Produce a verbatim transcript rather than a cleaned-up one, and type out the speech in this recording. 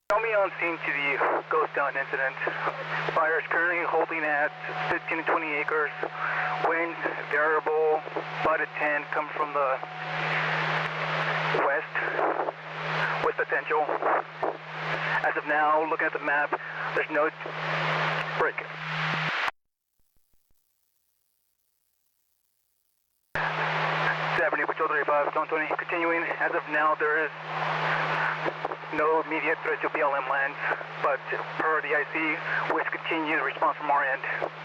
Show me on scene to the ghost town incident. Fire is currently holding at fifteen to twenty acres. Wind variable, five to ten, come from the west with potential. As of now, looking at the map, there's no break. seventy, Patrol thirty-five, Zone twenty, continuing. As of now, there is no immediate threat to B L M lands, but per the I C, wish to continue the response from our end.